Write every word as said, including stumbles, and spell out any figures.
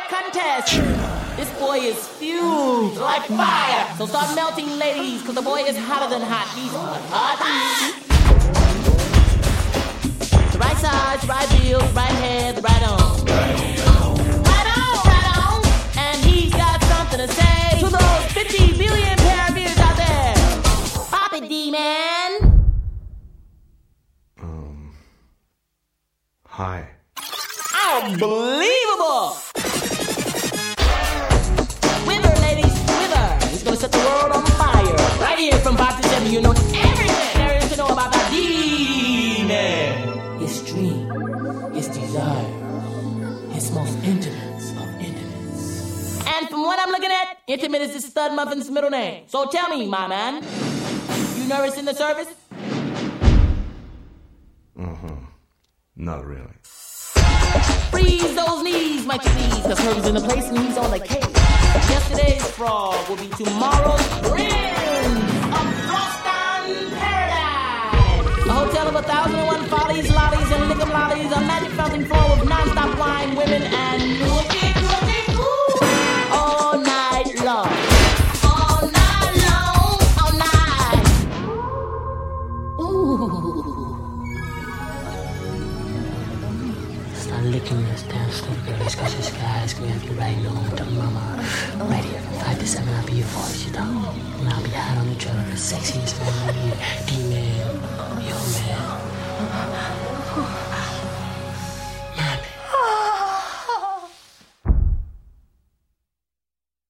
contest. This boy is fused like fire. So start melting, ladies, because the boy is hotter than hot. He's hot. The right side, right heel, right head, right on. Right on, right on. And he's got something to say to those fifty billion pair of ears out there. Pop it, D-Man. Um. Hi. Unbelievable! Wither, ladies, wither. He's gonna set the world on fire. Right here from five to seven, you know everything there is to know about the D-Man. His dream, his desire, his most intimate of intimates. And from what I'm looking at, intimate is the stud muffin's middle name. So tell me, my man, you nervous in the service? Uh-huh. Not really. Freeze those knees, my please, cause Herb's in the place and he's on the case. Yesterday's frog will be tomorrow's prince of Froston Paradise. A hotel of a thousand and one follies, lollies, and liquor lollies. A magic fountain flow of non-stop wine, women, and looking, looking, ooh, all night long. All night long, all night. Ooh. Start licking this damn stupid girl. It's cause this guy's gonna have you riding home to mama. Right here from five to seven, I'll be your voice, you know? And I'll be hot on the trailer, the sexiest man here. D-Man, yo man.